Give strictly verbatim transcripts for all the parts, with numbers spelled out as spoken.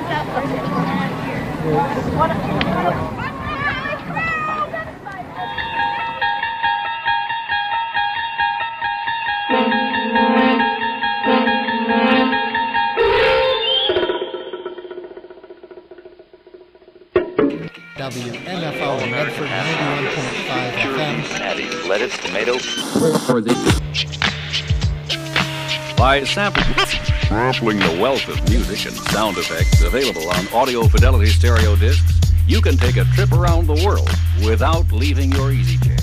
W M F O Medford ninety-one point five F M. Adding lettuce, tomato. By sampling, sampling the wealth of music and sound effects available on Audio Fidelity stereo discs, you can take a trip around the world without leaving your easy chair.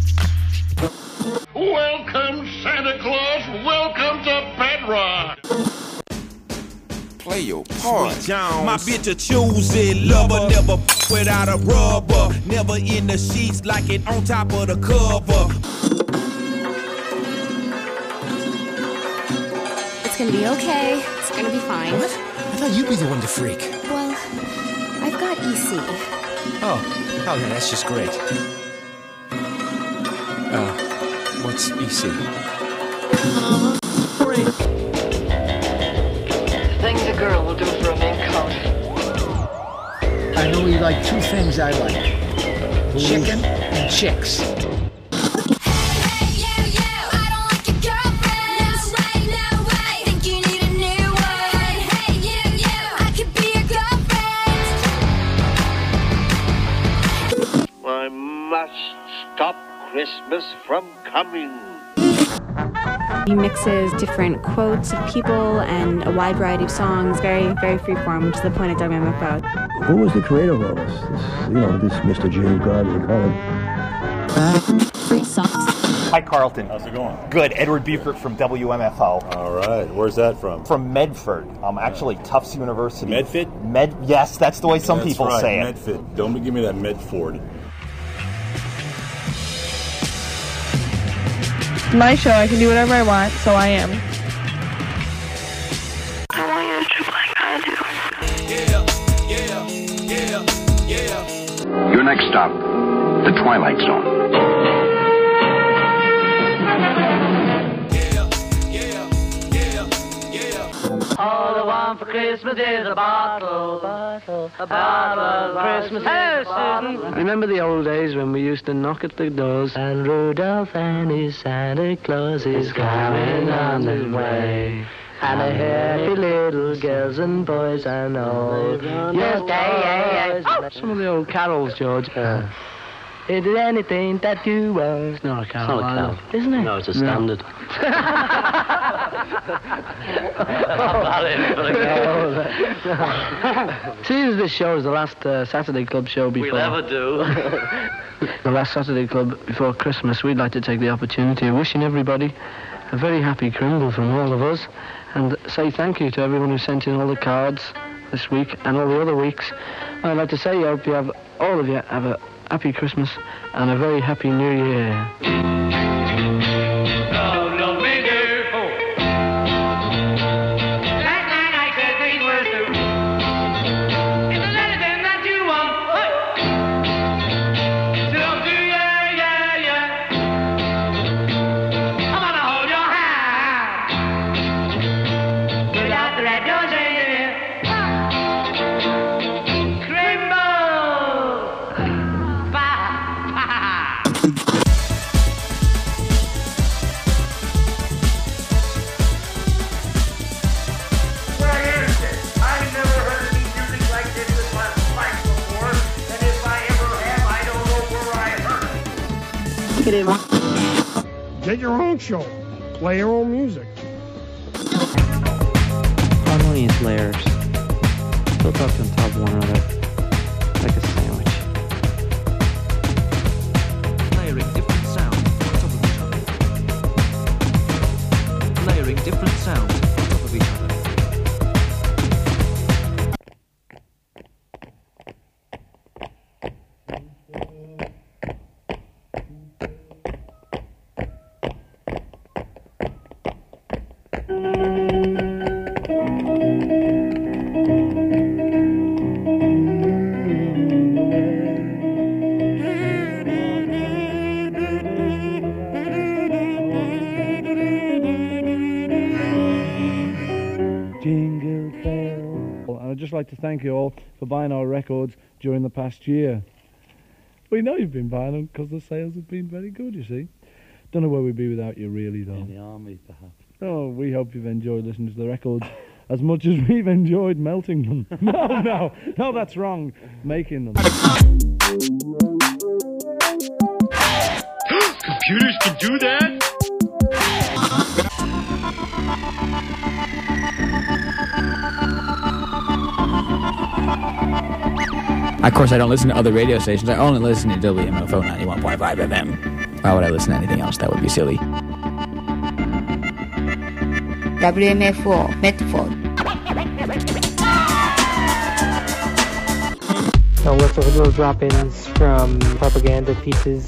Welcome, Santa Claus. Welcome to Bedrock. Play your part. My bitch a choosy lover, never without a rubber, never in the sheets like it on top of the cover. It's gonna be okay. It's gonna be fine. What? I thought you'd be the one to freak. Well, I've got E C. Oh, oh, yeah, that's just great. Uh, what's E C? Uh, great. Things a girl will do for a mink coat. I know you like two things I like. Chicken and chicks. I must stop Christmas from coming. He mixes different quotes of people and a wide variety of songs, very, very freeform, which is the point of W M F O. Who was the creator of all this? this you know, this Mister James Garden, they call him. Free socks. Hi, Carlton. How's it going? Good. Edward Beaufort from W M F O. All right. Where's that from? From Medford. Um, actually, Tufts University. Medford? Med. Yes, that's the way some that's people right, say it. Medford. Don't give me that Medford. It's my show. I can do whatever I want, so I am. I want you to trip like I do. Yeah, yeah, yeah, yeah. Your next stop, the Twilight Zone. All I want for Christmas is a bottle, bottle, a bottle of Christmas. Hey, Susan. Remember the old days when we used to knock at the doors and Rudolph and his Santa Claus is coming on his way. And the happy little girls and boys I know. Yes, yeah, yeah, yeah. Some of the old carols, George. Uh, Is it anything that you want? It's not a carol. It's not a carol. Isn't it? No, it's a standard. No. Seeing as this show is the last uh, Saturday Club show before... We'll ever do. the last Saturday Club before Christmas, we'd like to take the opportunity of wishing everybody a very happy Crimble from all of us and say thank you to everyone who sent in all the cards this week and all the other weeks. I'd like to say I hope you have, all of you have a happy Christmas and a very happy New Year. Get your own show. Play your own music. Harmonious layers. Built up on top of one another. Like a sandwich. Layering different sounds on top of each other. Layering different sounds on top of each other. I'd just like to thank you all for buying our records during the past year. We know you've been buying them because the sales have been very good, you see. Don't know where we'd be without you, really, though. In the army, perhaps. Oh, we hope you've enjoyed listening to the records as much as we've enjoyed melting them. no, no, no, that's wrong. Making them. Computers can do that? Of course, I don't listen to other radio stations. I only listen to W M F O ninety-one point five F M. Why would I listen to anything else? That would be silly. W M F O Medford. Now let's look at little drop-ins from propaganda pieces.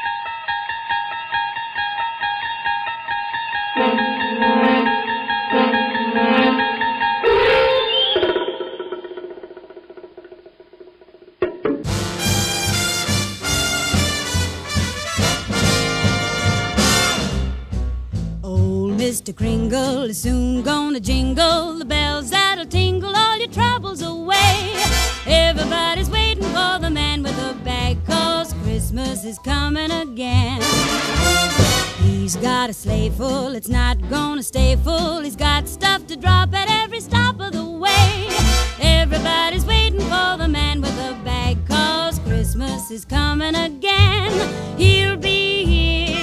Mister Kringle is soon gonna jingle the bells that'll tingle all your troubles away. Everybody's waiting for the man with the bag, 'cause Christmas is coming again. He's got a sleigh full, it's not gonna stay full. He's got stuff to drop at every stop of the way. Everybody's waiting for the man with the bag, 'cause Christmas is coming again. He'll be here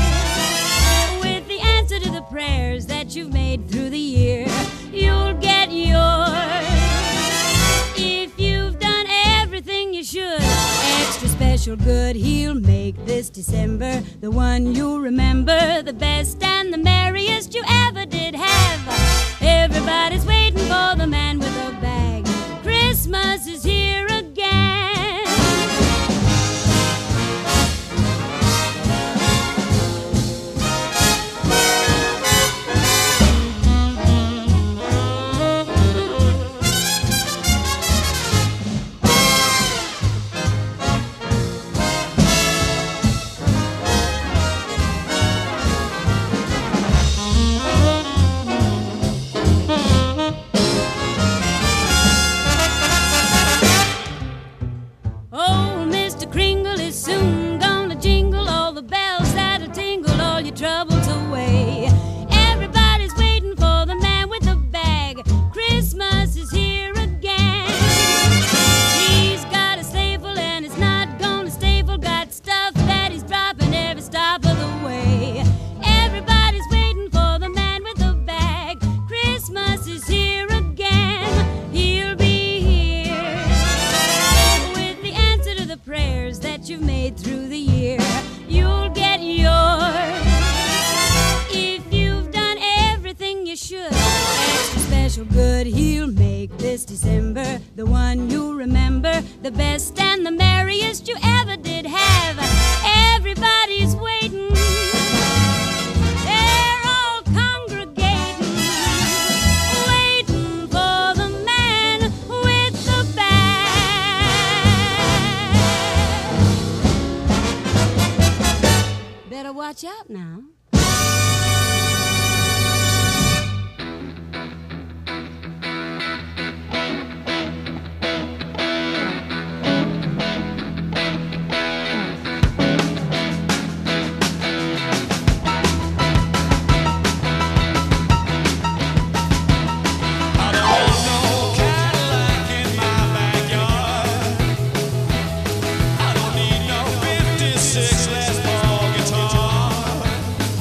to the prayers that you've made through the year. You'll get yours if you've done everything you should. Extra special good he'll make this December, the one you'll remember, the best and the merriest you ever did have. Everybody's waiting for the man with a bag. Christmas is here again. Soon gonna jingle all the bells that'll tingle all your troubles away. Everybody's waiting for the man with the bag. Christmas is here again. He's got a sleigh full and it's not gonna stay full. Got stuff that he's dropping every stop of the way. Everybody's waiting for the man with the bag. Christmas is here again. He'll be here with the answer to the prayers that you've made through the year. You'll get yours if you've done everything you should. Extra special good he'll make this December, the one you'll remember, the best and the merriest you ever did have. Everybody's waiting, they're all congregating, waiting for the man with the bag. Better watch out now. Six Les Paul guitar.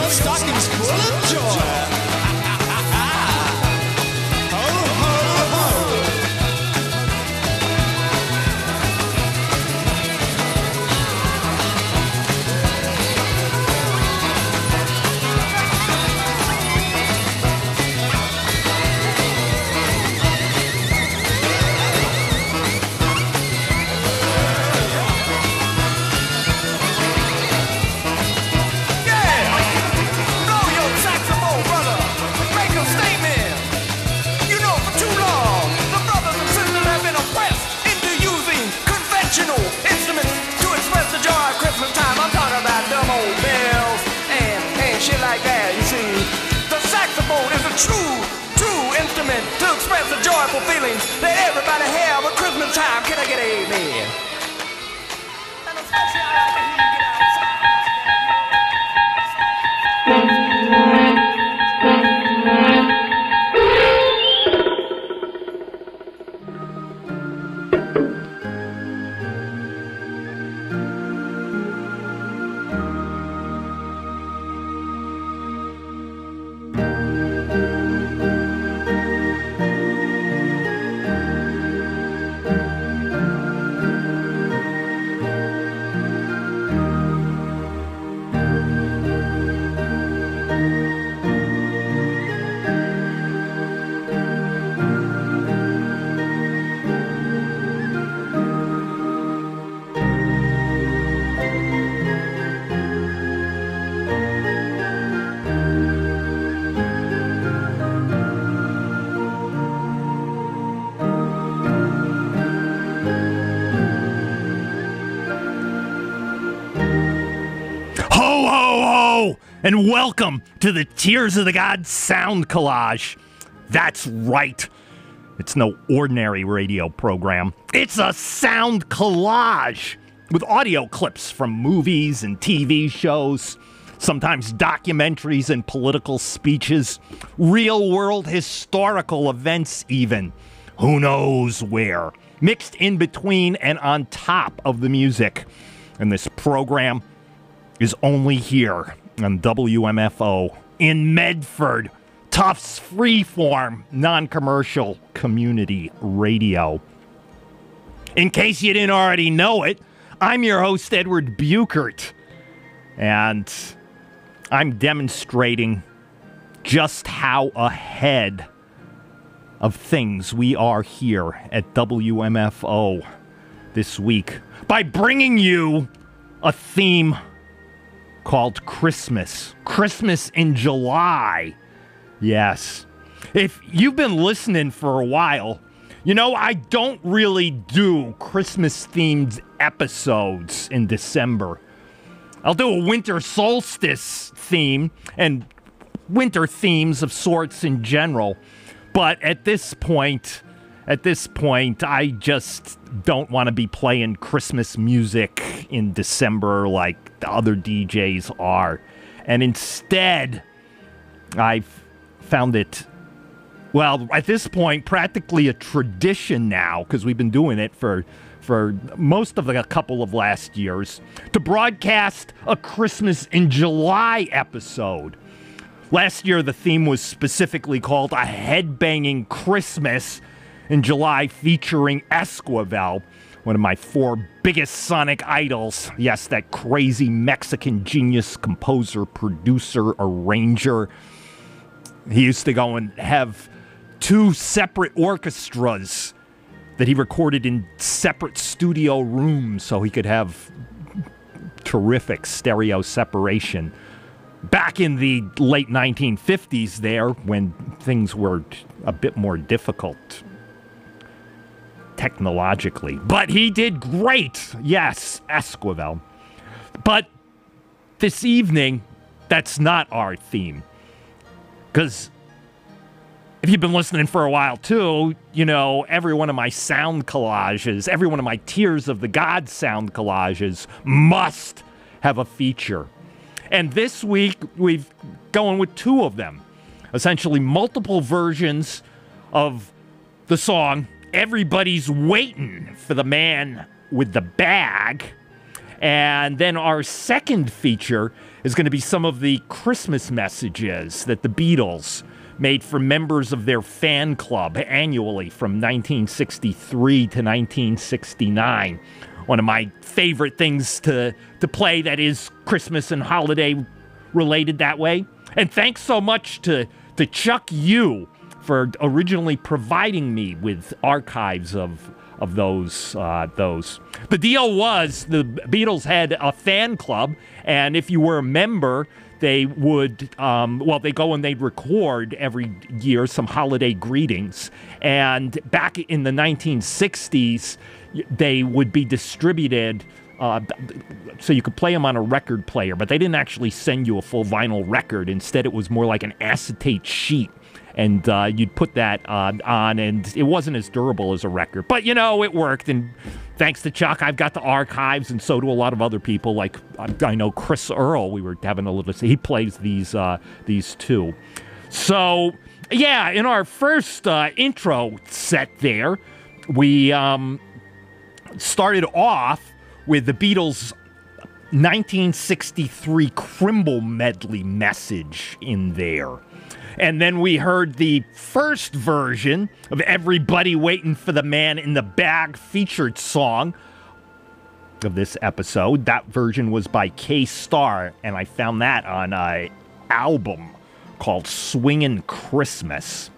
your stockings full of joy. Instruments to express the joy of Christmas time. I'm talking about dumb old bells and, and shit like that, you see. The saxophone is a true, true instrument to express the joyful feelings that everybody have at Christmas time. Can I get an amen? And especially I like to hear you get And welcome to the Tears of the Gods Sound Collage. That's right. It's no ordinary radio program. It's a sound collage with audio clips from movies and T V shows, sometimes documentaries and political speeches, real-world historical events even. Who knows where? Mixed in between and on top of the music. And this program is only here on W M F O in Medford, Tufts Freeform, non-commercial community radio. In case you didn't already know it, I'm your host, Edward Buchert, and I'm demonstrating just how ahead of things we are here at W M F O this week by bringing you a theme called Christmas. Christmas in July. Yes. If you've been listening for a while, you know I don't really do Christmas-themed episodes in December. I'll do a winter solstice theme and winter themes of sorts in general. But at this point, at this point, I just don't want to be playing Christmas music in December like the other D Js are. And instead, I've found it, well, at this point, practically a tradition now, because we've been doing it for for most of the, a couple of last years, to broadcast a Christmas in July episode. Last year, the theme was specifically called A Headbanging Christmas in July, featuring Esquivel, one of my four biggest sonic idols. Yes, that crazy Mexican genius, composer, producer, arranger. He used to go and have two separate orchestras that he recorded in separate studio rooms so he could have terrific stereo separation. Back in the late nineteen fifties there, when things were a bit more difficult technologically. But he did great. Yes, Esquivel. But this evening, that's not our theme. Because if you've been listening for a while too, you know, every one of my sound collages, every one of my Tears of the Gods sound collages must have a feature. And this week, we've going with two of them. Essentially multiple versions of the song Everybody's Waiting for the Man with the Bag. And then our second feature is going to be some of the Christmas messages that the Beatles made for members of their fan club annually from nineteen sixty-three to nineteen sixty-nine. One of my favorite things to, to play that is Christmas and holiday related that way. And thanks so much to, to Chuck Yu for originally providing me with archives of of those. Uh, those. The deal was the Beatles had a fan club, and if you were a member, they would, um, well, they go and they'd record every year some holiday greetings. And back in the nineteen sixties, they would be distributed uh, so you could play them on a record player, but they didn't actually send you a full vinyl record. Instead, it was more like an acetate sheet. And uh, you'd put that uh, on, and it wasn't as durable as a record. But, you know, it worked. And thanks to Chuck, I've got the archives, and so do a lot of other people. Like, I know Chris Earl, we were having a little... He plays these, uh, these too. So, yeah, in our first uh, intro set there, we um, started off with the Beatles' nineteen sixty-three Crimble medley message in there. And then we heard the first version of Everybody Waiting for the Man in the Bag featured song of this episode. That version was by K-Star, and I found that on an album called Swingin' Christmas.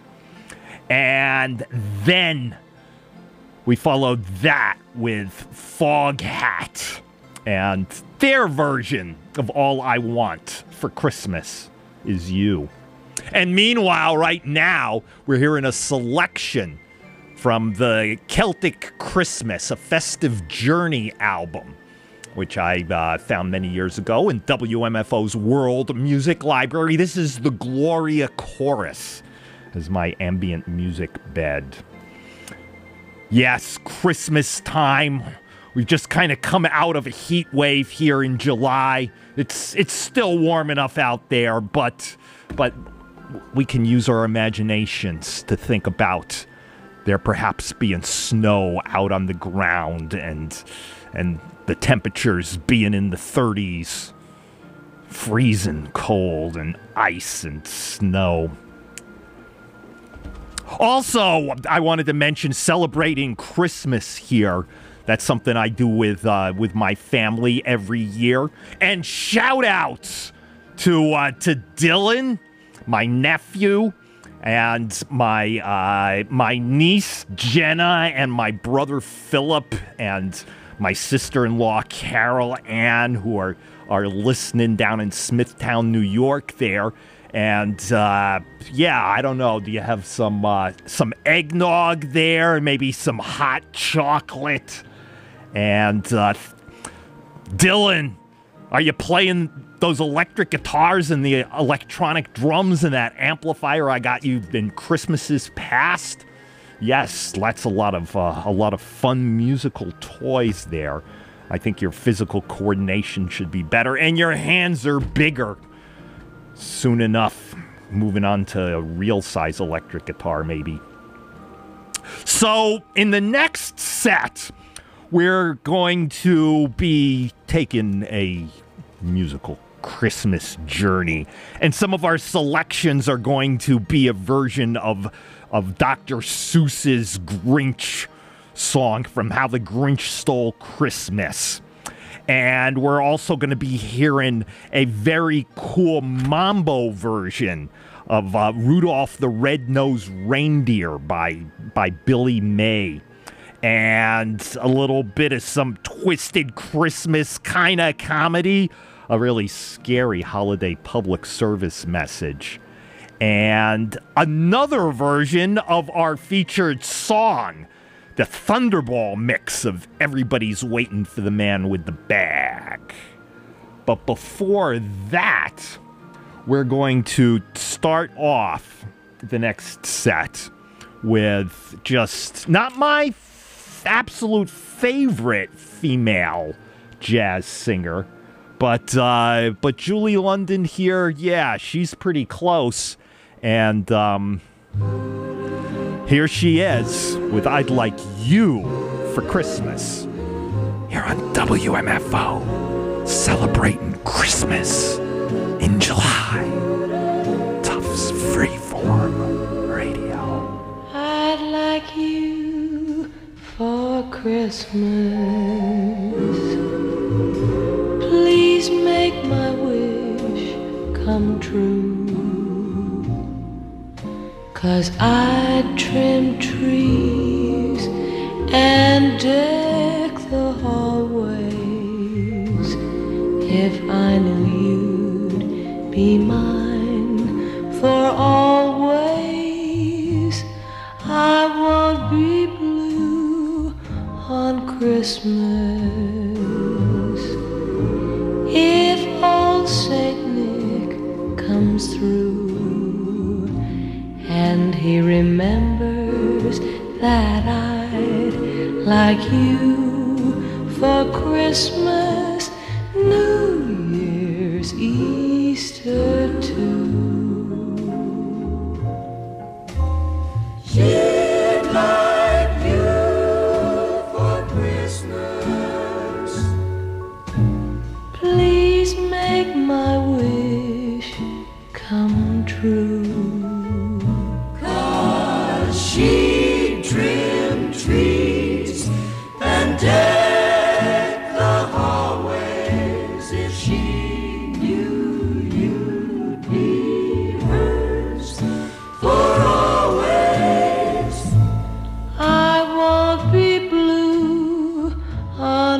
And then we followed that with Foghat and their version of All I Want for Christmas Is You. And meanwhile, right now, we're hearing a selection from the Celtic Christmas, a Festive Journey album, which I uh, found many years ago in W M F O's World Music Library. This is the Gloria Chorus as my ambient music bed. Yes, Christmas time. We've just kind of come out of a heat wave here in July. It's it's still warm enough out there, but but we can use our imaginations to think about there perhaps being snow out on the ground and and the temperatures being in the thirties, freezing cold and ice and snow. Also, I wanted to mention celebrating Christmas here. That's something I do with uh, with my family every year. And shout outs to uh, to Dylan, my nephew, and my uh, my niece Jenna, and my brother Philip, and my sister-in-law Carol Ann, who are are listening down in Smithtown, New York. There. And, uh, yeah, I don't know. Do you have some uh, some eggnog there? Maybe some hot chocolate? And, uh, Dylan, are you playing those electric guitars and the electronic drums and that amplifier I got you in Christmases past? Yes, that's a lot of uh, a lot of fun musical toys there. I think your physical coordination should be better, and your hands are bigger. Soon enough, moving on to a real-size electric guitar, maybe. So, in the next set, we're going to be taking a musical Christmas journey. And some of our selections are going to be a version of, of Doctor Seuss's Grinch song from How the Grinch Stole Christmas. And we're also going to be hearing a very cool mambo version of uh, Rudolph the Red-Nosed Reindeer by by Billy May. And a little bit of some twisted Christmas kind of comedy. A really scary holiday public service message. And another version of our featured song, the Thunderball mix of Everybody's Waiting for the Man with the Bag. But before that, we're going to start off the next set with just not my f- absolute favorite female jazz singer, but uh, but Julie London here, yeah, she's pretty close. And um here she is with I'd Like You for Christmas. Here on W M F O, celebrating Christmas. 'Cause I'd trim trees and deck the hallways if I knew you'd be mine for always. I won't be blue on Christmas if old Saint Nick comes through and he remembers that I'd like you for Christmas, New Year's, Easter too. She'd like you for Christmas. Please make my wish come true. 'Cause she trimmed trees and deck the hallways if she knew you'd be hers for always. I won't be blue on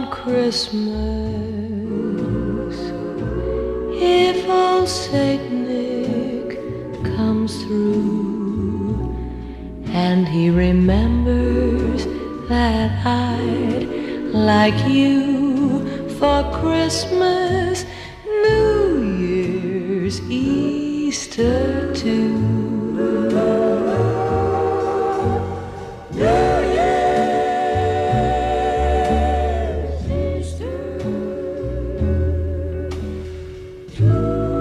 Christmas if old Saint Nick comes through and he remembers that I'd like you for Christmas, New Year's, Easter too. New Year's, Easter too.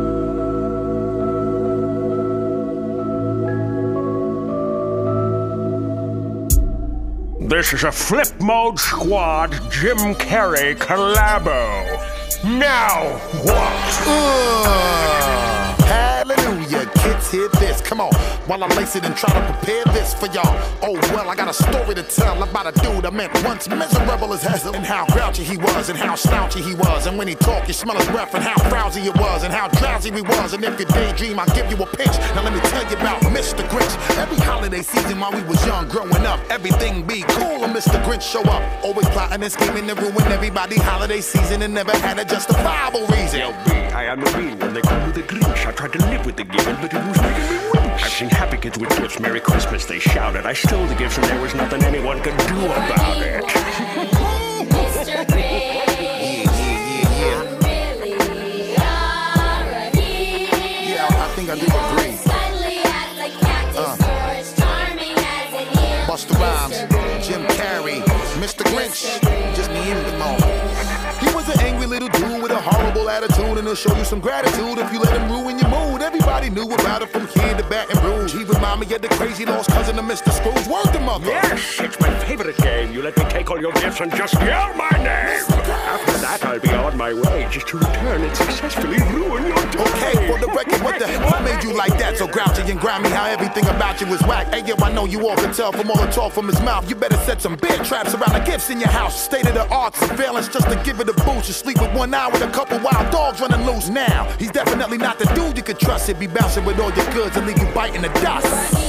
This is a Flip Mode Squad Jim Carrey collabo. Now what? Uh, hallelujah, kids, hear this. Come on, while I lace it and try to prepare this for y'all. Oh, well, I got a story to tell about a dude I met once, miserable as hell, and how grouchy he was, and how slouchy he was. And when he talked, you smell his breath, and how frowsy it was, and how drowsy he was. And if you daydream, I'll give you a pinch. Now let me tell you about Mister Grinch. Every holiday season while we was young, growing up, everything be cool and Mister Grinch show up. Always plotting and scheming to ruin everybody holiday season and never had a justifiable reason. L B, I am the bean. When they call me the Grinch, I tried to live with the given, but it was making me winch. I've seen happy kids with gifts, Merry Christmas, they shouted. I stole the gifts and there was nothing anyone could do about it. Mister Grinch, you really are a hero. Yeah, I think I do agree. Uh. Busta Rhymes, Jim Carrey, Mister Grinch, just me and the moment. He was an angry little dude with a horrible attitude, and he'll show you some gratitude if you let him ruin your mood. Everybody knew about it from here to Baton Rouge. He reminded me of the crazy lost cousin of Mister Scrooge. Word to mother. Yes, it's my favorite game. You let me take all your gifts and just yell my name. After that, I'll be on my way just to return and successfully ruin your day. Okay, for the record, what the hell made you like that? So grouchy and grimy, how everything about you is whack. Hey, yo, I know you all can tell from all the talk from his mouth. You better set some bear traps around the gifts in your house. State of the art surveillance just to give it a boost. You sleep with one eye with a couple wild dogs running loose now. He's definitely not the dude you could trust. He'd be bouncing with all your goods and leave you biting the dust.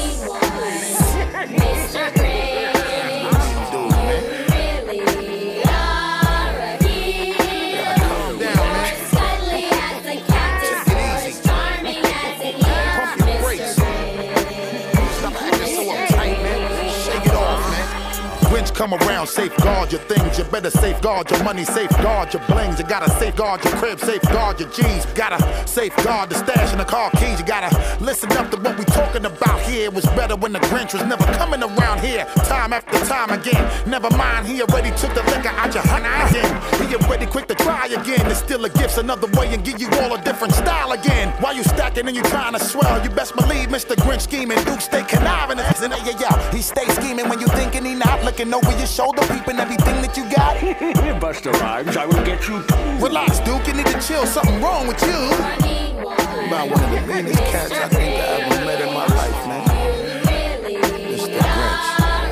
Mister Grinch, dude, man. Really are a hero. Calm down, man. Cuddly as a cactus, or charming as a hero. Pump your brakes. Stop acting so uptight, man. Shake it off, man. Grinch come around, safeguard your things. You better safeguard your money, safeguard your blings. You gotta safeguard your crib, safeguard your G's. Gotta safeguard the stash and the car keys. You gotta listen up to what we talking about here. It was better when the Grinch was never coming around here. Time after time again. Never mind, he already took the liquor out your honey again. He already quick to try again. To steal the gifts another way and give you all a different style again. While you stacking and you trying to swell, you best believe Mister Grinch scheming. Duke stay conniving. And yeah, yeah, he stay scheming when you thinking he not looking over your shoulder, peeping everything that you got. Busta Rhymes, I will get you too. Relax, Duke, you need to chill. Something wrong with you. About one of the meanest cats I think I ever met in my life, man. Mister Grinch.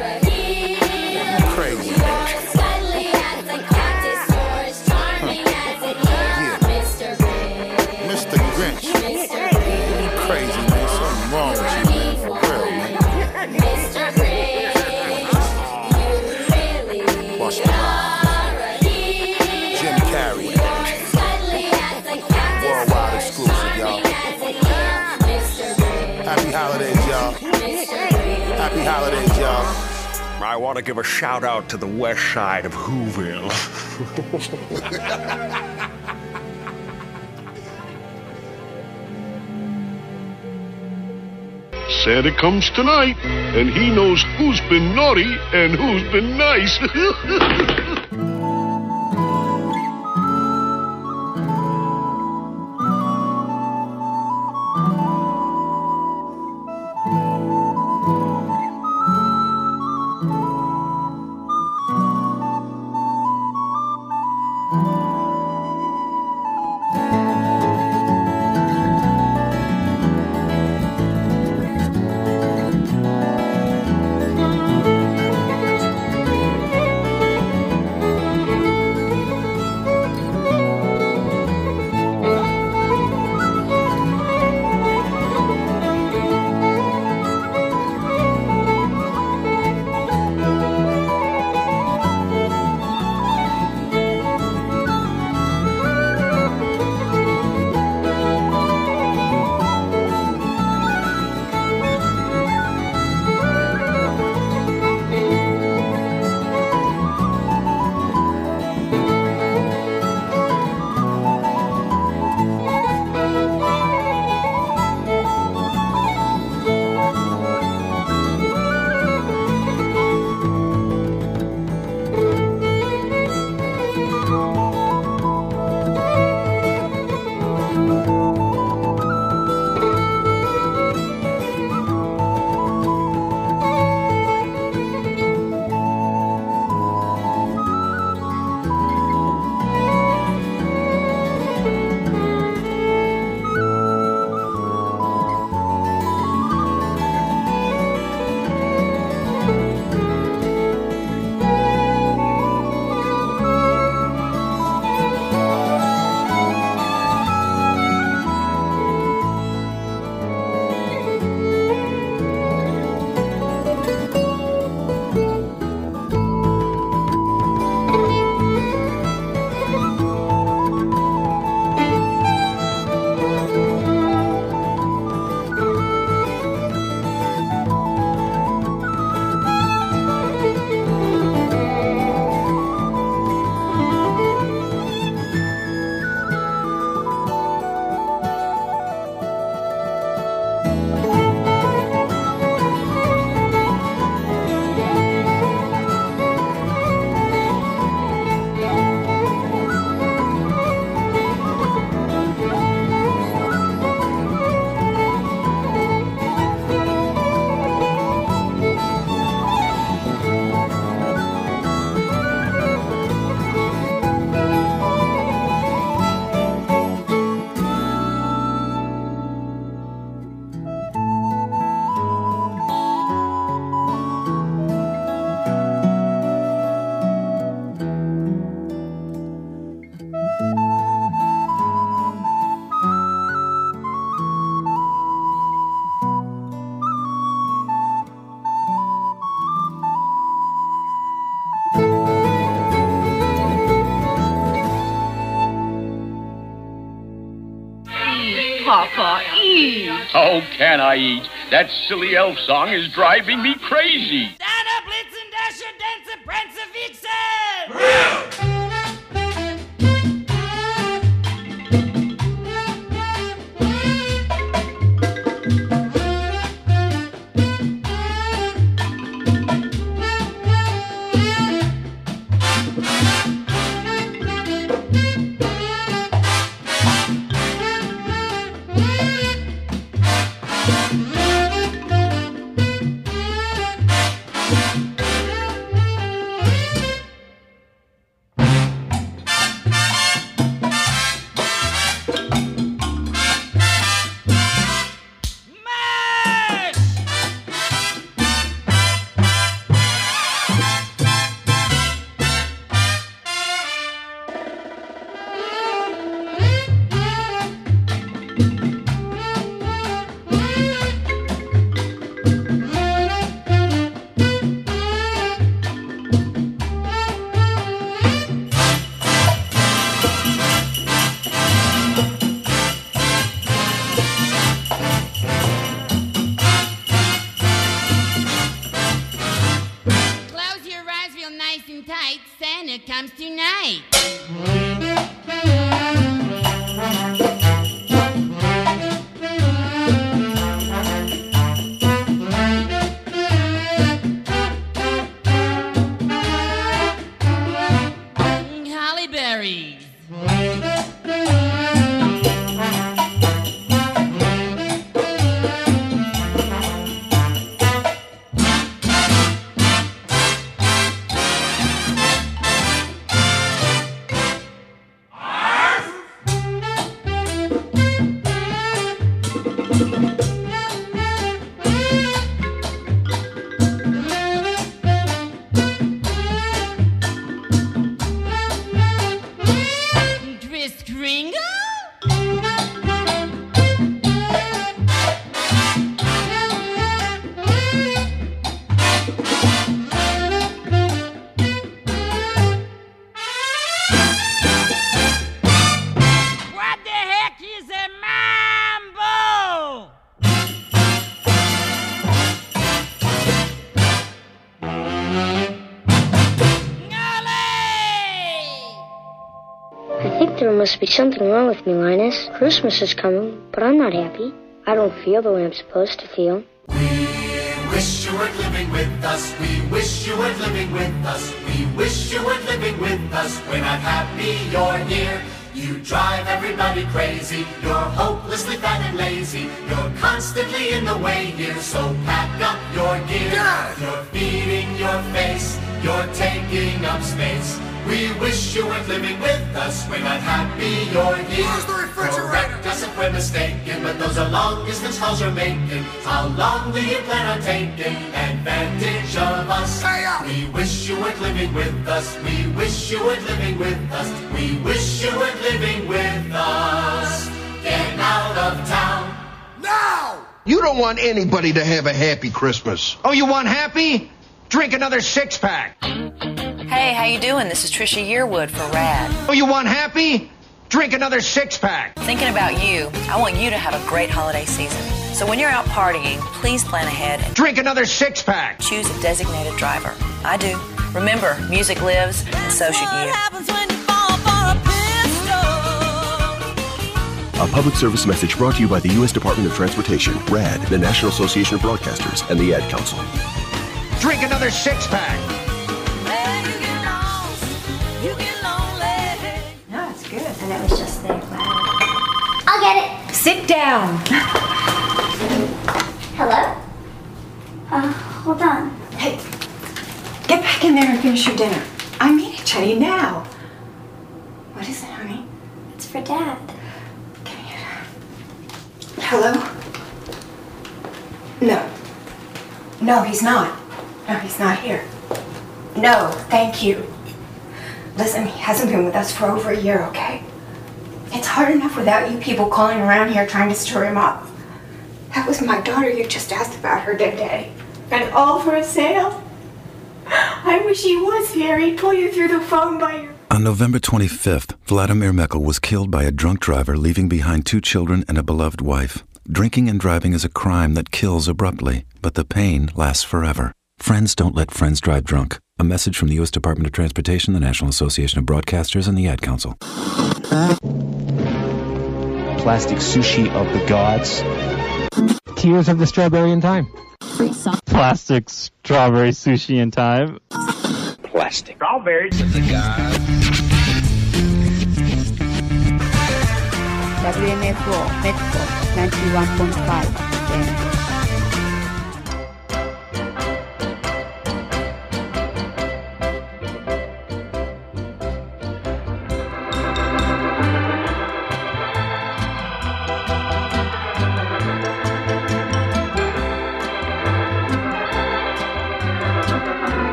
Crazy, man. Huh. Yeah. Mister Grinch. crazy, man. Something wrong with you, man. For real, man. Mister Grinch, you really Watch the ride. Jim Carrey. Worldwide exclusive, y'all. Happy holidays, y'all. Happy holidays, y'all. I want to give a shout out to the west side of Whoville. Santa comes tonight, and he knows who's been naughty and who's been nice. Papa, eat. How can I eat? That silly elf song is driving me crazy. Stand up, Blitzen, Dasher, Dancer, Prancer, Vixen! it comes to night. Holly berries. Kris Kringle? What the heck is a mambo? I think there must be something wrong with me, Linus. Christmas is coming, but I'm not happy. I don't feel the way I'm supposed to feel. Wish you weren't living with us. We wish you weren't living with us. We wish you weren't living with us. We're not happy you're here. You drive everybody crazy. You're hopelessly fat and lazy. You're constantly in the way here. So pack up your gear. You're feeding your face. You're taking up space. We wish you weren't living with us. We're not happy you're here. Where's the refrigerator? Correct us if we're mistaken, but those are long distance calls you're making. How long do you plan on taking advantage of us? We wish you weren't living with us. We wish you weren't living with us. We wish you weren't living with us. Get out of town now! You don't want anybody to have a happy Christmas. Oh, you want happy? Drink another six-pack. Hey, how you doing? This is Trisha Yearwood for RAD. Oh, you want happy? Drink another six-pack. Thinking about you, I want you to have a great holiday season. So when you're out partying, please plan ahead and drink another six-pack. Choose a designated driver. I do. Remember, music lives, and so should you. A public service message brought to you by the U S Department of Transportation, RAD, the National Association of Broadcasters, and the Ad Council. Drink another six-pack. No, it's good. And it was just there. I'll get it. Sit down. Hello? Uh, hold on. Hey, get back in there and finish your dinner. I mean it, Jenny, now. What is it, honey? It's for Dad. Hello? No. No, he's not. No, he's not here. No, thank you. Listen, he hasn't been with us for over a year, okay? It's hard enough without you people calling around here trying to stir him up. That was my daughter you just asked about her that day. And all for a sale? I wish he was here. He'd pull you through the phone by your... On November twenty-fifth, Vladimir Mekel was killed by a drunk driver leaving behind two children and a beloved wife. Drinking and driving is a crime that kills abruptly, but the pain lasts forever. Friends don't let friends drive drunk. A message from the U S Department of Transportation, the National Association of Broadcasters, and the Ad Council. Plastic sushi of the gods. Tears of the Strawberry in Time. Plastic strawberry sushi in time. Plastic. Strawberries of the gods. W M F O Medford ninety-one point five F M.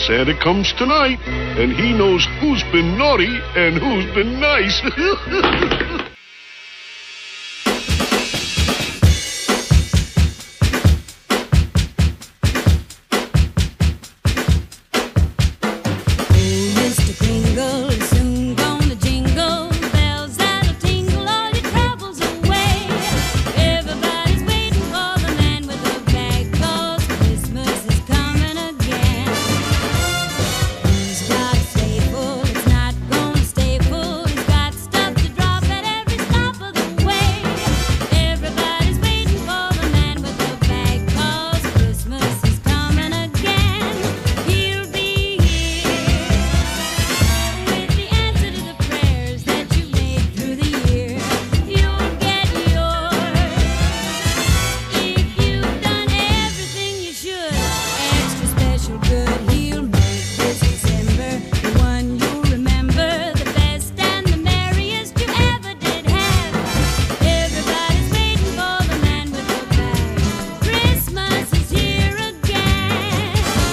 Santa comes tonight, and he knows who's been naughty and who's been nice. Mister Kringle is soon gonna jingle bells that'll tingle all your troubles away. Everybody's waiting for the man with the bag, 'cause Christmas is coming again. He's got a sleigh full, it's not gonna stay full. He's got stuff to drop at every stop of the way. Everybody's waiting for the man with the bag, 'cause Christmas is coming again. He'll be with the answer to the prayers that you made through the year. You'll get yours if you've done everything you should. Extra special good, he'll make this December the one you'll remember, the best and the merriest you ever did have. Everybody's waiting for the man with the bag. Christmas is here again.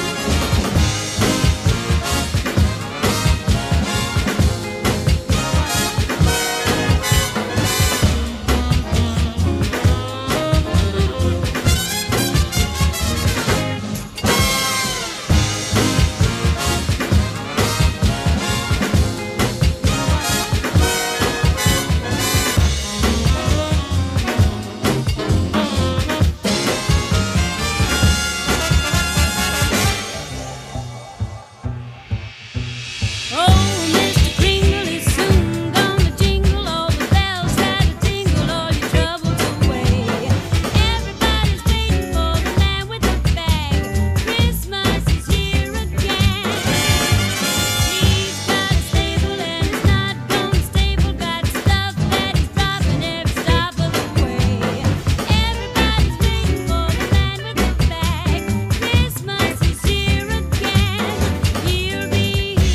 Oh, Mister Kringle is soon gonna jingle all the bells that'll tingle all your troubles away. Everybody's waiting for the man with the bag. Christmas is here again. He's got a stable and it's not gonna stable. Got stuff that he's dropping every stop of the way. Everybody's waiting for the man with the bag. Christmas is here again. He'll be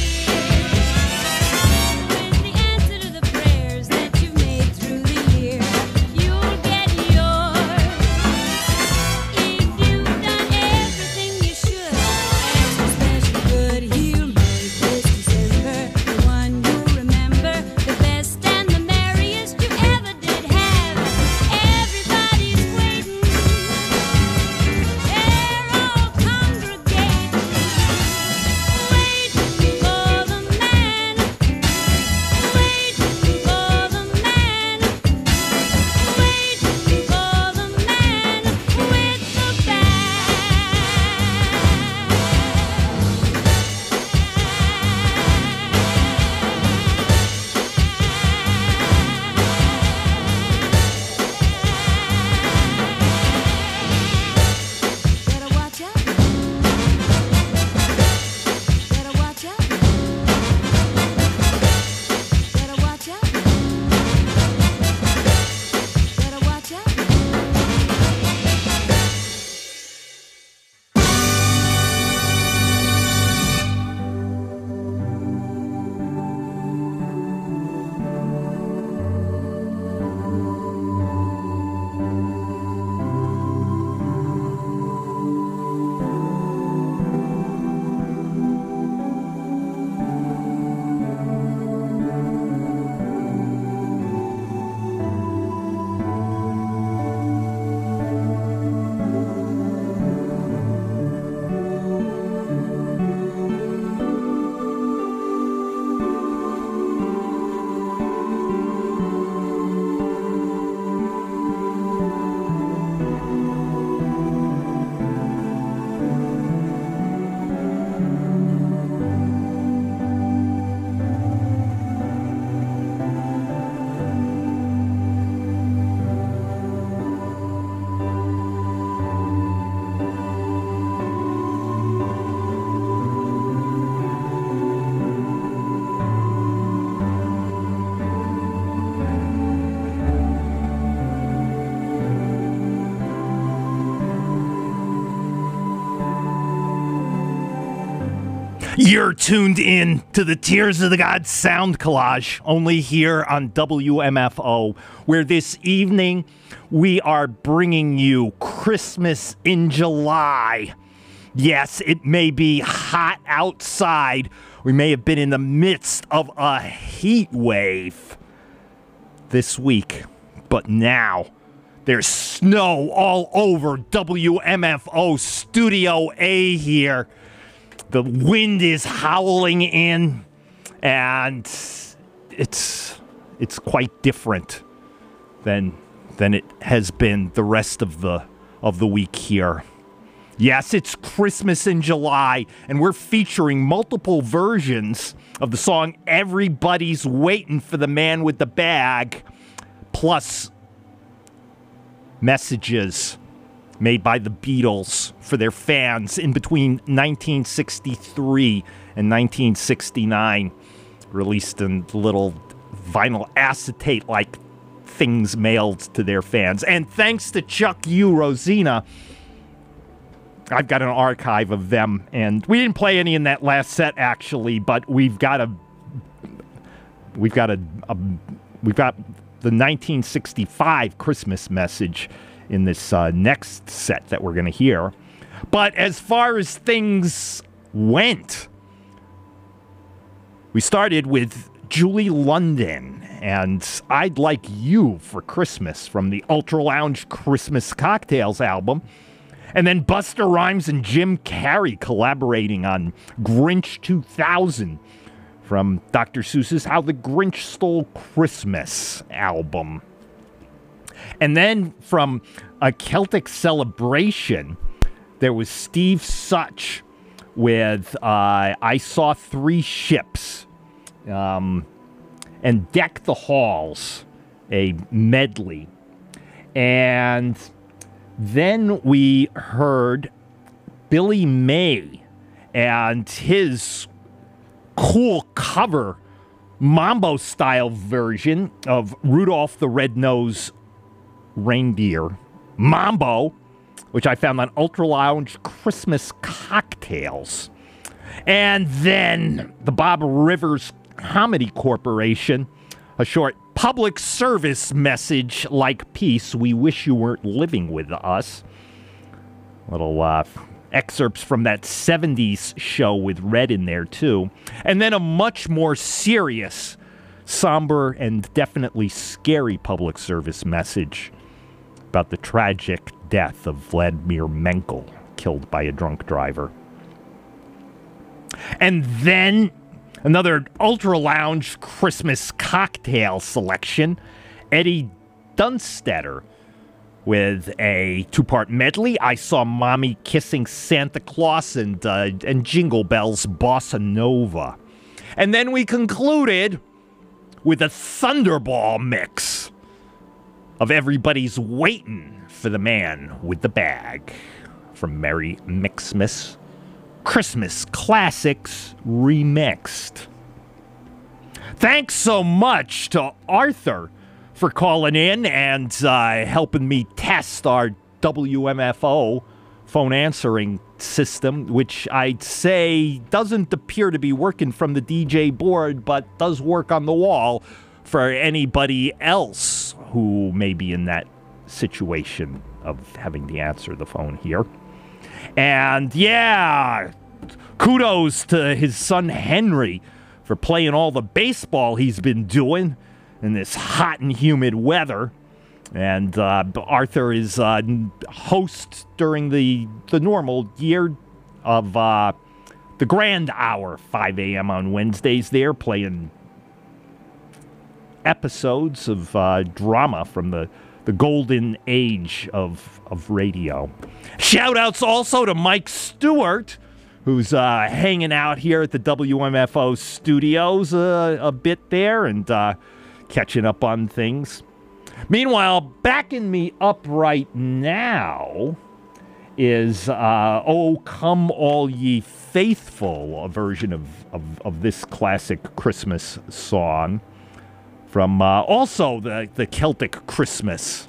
with the answer to the prayers that you made through the year. You'll get yours if you've done everything you should. Extra special good, he'll make this December the one you'll remember, the best and the merriest you ever did have. Everybody's waiting, they're all congregating, waiting for the man, waiting for the man, waiting for the man with the Better watch out. Better watch out. Better watch out. Better watch out. You're tuned in to the Tears of the Gods sound collage, only here on W M F O, where this evening we are bringing you Christmas in July. Yes, it may be hot outside. We may have been in the midst of a heat wave this week, but now there's snow all over W M F O Studio A here. The wind is howling in, and it's it's quite different than than it has been the rest of the of the week here. Yes, it's Christmas in July, and we're featuring multiple versions of the song Everybody's Waiting for the Man with the Bag, plus messages made by the Beatles for their fans in between nineteen sixty-three and nineteen sixty-nine, released in little vinyl acetate-like things mailed to their fans. And thanks to Chuck U. Rosina, I've got an archive of them, and we didn't play any in that last set actually, but we've got a we've got a, a we've got the nineteen sixty-five Christmas message in this uh, next set that we're going to hear. But as far as things went, we started with Julie London and I'd Like You for Christmas from the Ultra Lounge Christmas Cocktails album. And then Busta Rhymes and Jim Carrey collaborating on Grinch two thousand from Doctor Seuss's How the Grinch Stole Christmas album. And then from A Celtic Celebration, there was Steve Such with uh, I Saw Three Ships, um, and Deck the Halls, a medley. And then we heard Billy May and his cool cover, Mambo-style version of Rudolph the Red-Nosed Reindeer, Mambo, which I found on Ultra Lounge Christmas Cocktails. And then the Bob Rivers Comedy Corporation, a short public service message like Peace, We Wish You Weren't Living With Us. Little uh, excerpts from that seventies show with Red in there, too. And then a much more serious, somber, and definitely scary public service message about the tragic death of Vladimir Menkel, killed by a drunk driver. And then another Ultra Lounge Christmas cocktail selection, Eddie Dunstedter with a two-part medley, I Saw Mommy Kissing Santa Claus, and, uh, and Jingle Bells Bossa Nova. And then we concluded with a Thunderball mix of Everybody's Waiting for the Man with the Bag from Merry Mixmas Christmas Classics Remixed. Thanks so much to Arthur for calling in and uh, helping me test our W M F O phone answering system, which I'd say doesn't appear to be working from the D J board, but does work on the wall for anybody else who may be in that situation of having to answer the phone here. And yeah, kudos to his son Henry for playing all the baseball he's been doing in this hot and humid weather. And uh, Arthur is uh, host during the the normal year of uh, the Grand Hour, five a.m. on Wednesdays there, playing episodes of uh, drama from the, the golden age of, of radio. Shout-outs also to Mike Stewart, who's uh, hanging out here at the W M F O studios uh, a bit there and uh, catching up on things. Meanwhile, backing me up right now is uh, Oh, Come All Ye Faithful, a version of, of, of this classic Christmas song from uh, also the, the Celtic Christmas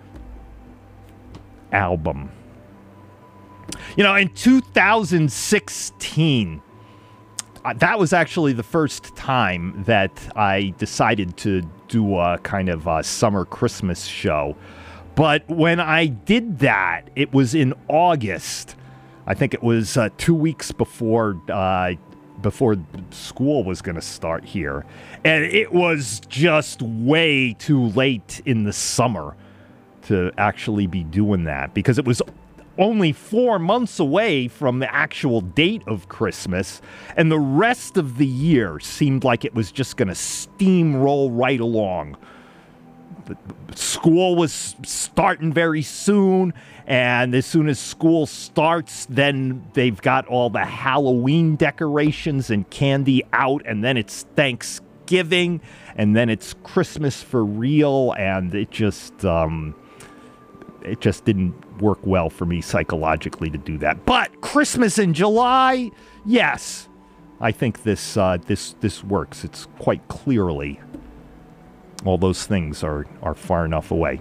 album. You know, in two thousand sixteen, uh, that was actually the first time that I decided to do a kind of a summer Christmas show. But when I did that, it was in August. I think it was uh, two weeks before uh, before school was going to start here. And it was just way too late in the summer to actually be doing that, because it was only four months away from the actual date of Christmas, and the rest of the year seemed like it was just going to steamroll right along. School was starting very soon, and as soon as school starts, then they've got all the Halloween decorations and candy out, and then it's Thanksgiving, and then it's Christmas for real, and it just um, it just didn't work well for me psychologically to do that. But Christmas in July, yes, I think this uh, this this works. It's quite clearly. All those things are, are far enough away.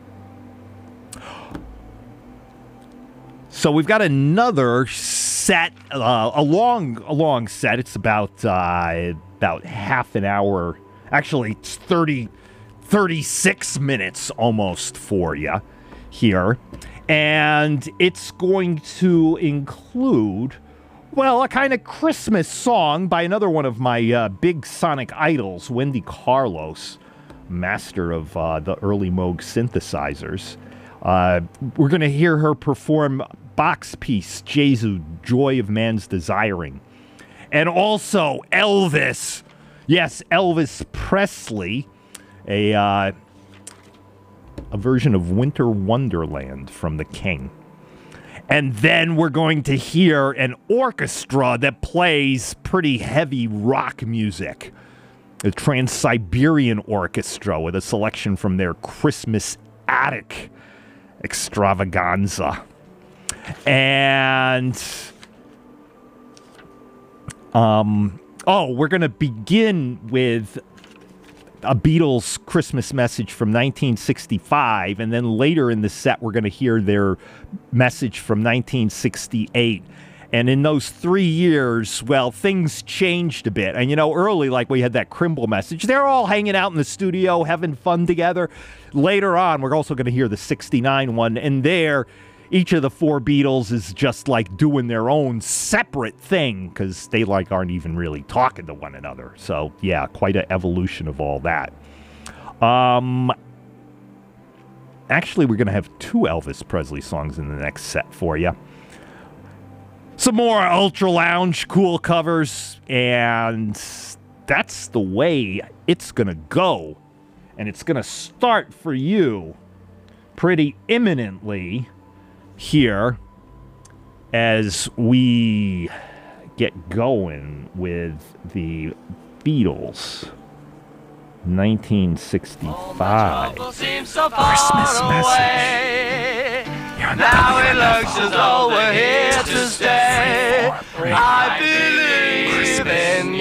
So we've got another set, uh, a long, a long set. It's about uh, about half an hour. Actually, it's thirty, thirty-six minutes almost for you here. And it's going to include, well, a kind of Christmas song by another one of my uh, big sonic idols, Wendy Carlos, master of uh, the early Moog synthesizers. Uh, we're going to hear her perform Bach's piece, Jesu, Joy of Man's Desiring. And also Elvis. Yes, Elvis Presley, a, uh, a version of Winter Wonderland from The King. And then we're going to hear an orchestra that plays pretty heavy rock music. The Trans-Siberian Orchestra with a selection from their Christmas Attic extravaganza. And, um, oh, we're going to begin with a Beatles Christmas message from nineteen sixty-five, and then later in the set we're going to hear their message from nineteen sixty-eight. And in those three years, well, things changed a bit. And, you know, early, like we had that Crimble message, they're all hanging out in the studio, having fun together. Later on, we're also going to hear the sixty-nine one. And there, each of the four Beatles is just, like, doing their own separate thing, because they, like, aren't even really talking to one another. So, yeah, quite an evolution of all that. Um, actually, we're going to have two Elvis Presley songs in the next set for you. Some more Ultra Lounge cool covers, and that's the way it's going to go. And it's going to start for you pretty imminently here as we get going with the Beatles. nineteen sixty-five. Christmas message. Now it looks as though we're here to stay. I believe in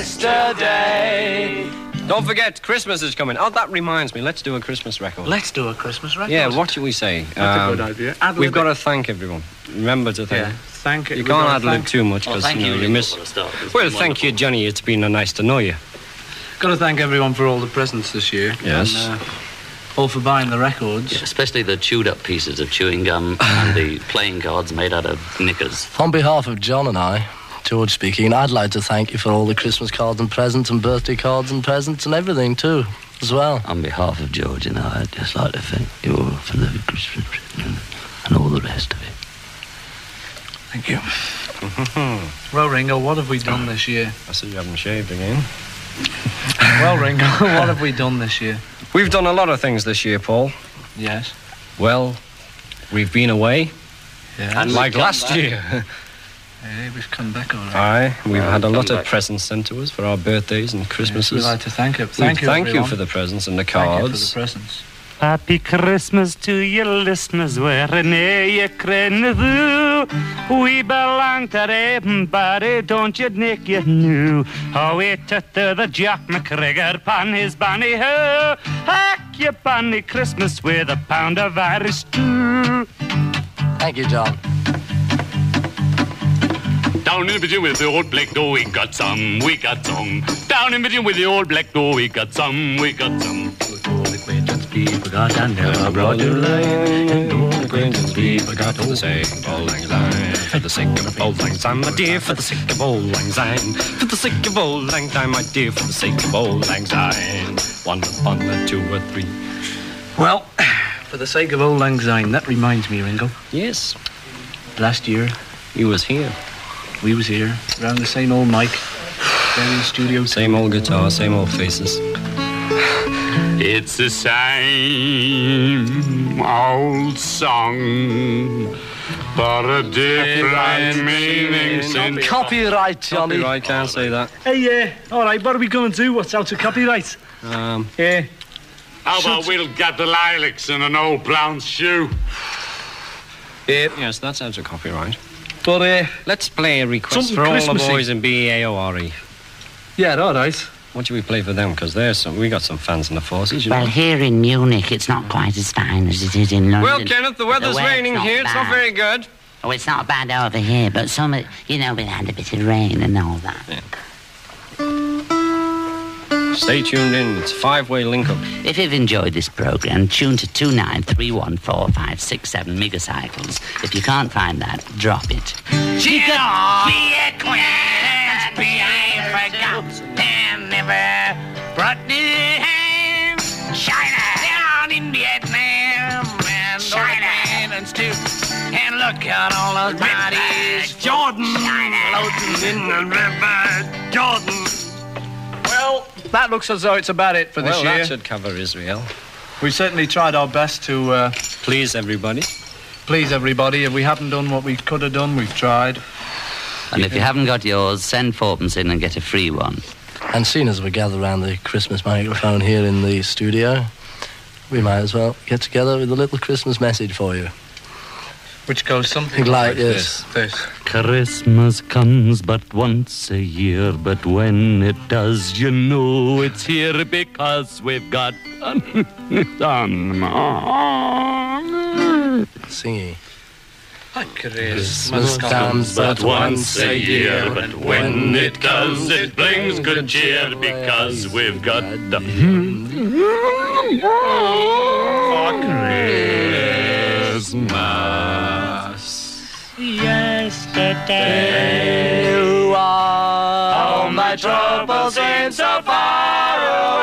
yesterday. Don't forget, Christmas is coming. Oh, that reminds me. Let's do a Christmas record. Let's do a Christmas record. Yeah, what should we say? That's um, a good idea. We've got to thank everyone. Remember to thank. Yeah, thank it. You We've can't got ad to lib thank- too much Well, because thank you know you. you miss. Well, thank you, Johnny. It's been uh, nice to know you. Got to thank everyone for all the presents this year. Yes. And, uh, all for buying the records. Yeah, especially the chewed up pieces of chewing gum and the playing cards made out of knickers. On behalf of John and I, George speaking, I'd like to thank you for all the Christmas cards and presents and birthday cards and presents and everything too, as well. On behalf of George and I, I'd just like to thank you all for the Christmas present and all the rest of it. Thank you. Well, Ringo, what have we done this year? I said you haven't shaved again. Well, Ringo, what have we done this year? We've done a lot of things this year, Paul. Yes. Well, we've been away. Yeah. And like last back. year. Hey, we've come back all right. Aye, we've Well, had a we've lot come of back. presents sent to us for our birthdays and Christmases. Yes, we'd like to thank you. Thank We you, Thank you everyone. for the presents and the Thank you for cards. the presents. Happy Christmas to you listeners, wherever you can do. We belong to everybody, don't you, Nick, you knew. How we tutter the Jack McGregor pan his banny ho. Hack your banny Christmas with a pound of Irish stew. Thank you, John. Down in the pigeon with the old black door, we got some, we got some. Down in the pigeon with the old black door, we got some, we got some. people got and never brought to light. And no acquaintance people got For the sake of old lang syne, for the sake of old lang syne, my dear, for the sake of old lang syne, for the sake of old lang syne, my dear, for the sake of old lang syne. One upon the two or three. Well, for the sake of old lang syne, that reminds me, Ringo. Yes. Last year, he was here. We was here, around the same old mic, there in the studio. Same old guitar, same old faces. It's the same old song, but a different meaning since... Copyright, Johnny. Copyright, can't say that. Hey, yeah, uh, all right, what are we going to do? What's out of copyright? Um, yeah. How about we'll get the lilacs in an old brown shoe? Yeah. Yes, that's out of copyright. But, uh... let's play a request something for all Christmassy. the boys in B A O R E. Yeah, all right. What should we play for them? Because there's some... We got some fans in the forces, you Well, know. here in Munich, it's not quite as fine as it is in London. Well, Kenneth, the weather's weather's raining not here. It's not bad. very good. Oh, it's not bad over here, but some, you know, we had a bit of rain and all that. Yeah. Stay tuned in. It's a five-way link-up. If you've enjoyed this programme, tune to two nine three one four five six seven megacycles. If you can't find that, drop it. Cheer on, be acquaintance, be I forgot, and never brought the hand. China, down in Vietnam, and China, too. And look at all those bodies, Jordan, floating in the river, Jordan. Well, that looks as though it's about it for this well, year. that should cover Israel. We certainly tried our best to uh, please everybody. Please everybody. If we haven't done what we could have done, we've tried. And if you haven't got yours, send fourpence in and get a free one. And seeing as we gather around the Christmas microphone here in the studio, we might as well get together with a little Christmas message for you. Which goes something like like this. this. this. Christmas comes but once a year, but when it does, you know it's here because we've got some Singing. Christmas comes but once a year, but when it does, it brings good cheer because we've got the Christmas. Yesterday, all my troubles seem so far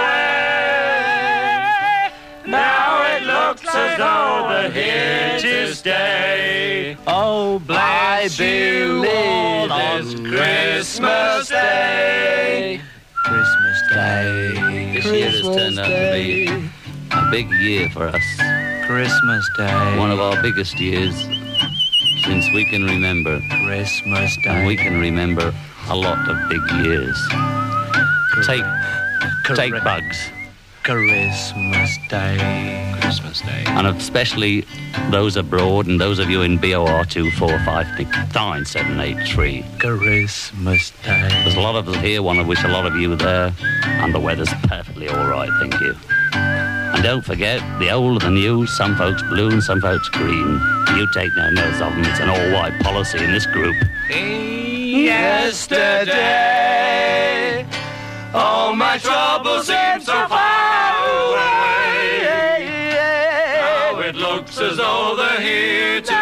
away. Now it looks as though they're here to stay. Oh, bless you all on Christmas Day. Christmas Day. This year has turned out to be a big year for us. Christmas Day. One of our biggest years since we can remember. Christmas Day. And we can remember a lot of big years. Take, take bugs. Christmas Day. Christmas Day. And especially those abroad and those of you in B O R two four five nine seven eight three. Christmas Day. There's a lot of us here, one of which a lot of you there, and the weather's perfectly all right, thank you. And don't forget, the old and the new, some folks blue and some folks green. You take no notice of them, it's an all-white policy in this group. Yesterday, all my troubles seem so far away. Now it looks as though they're here to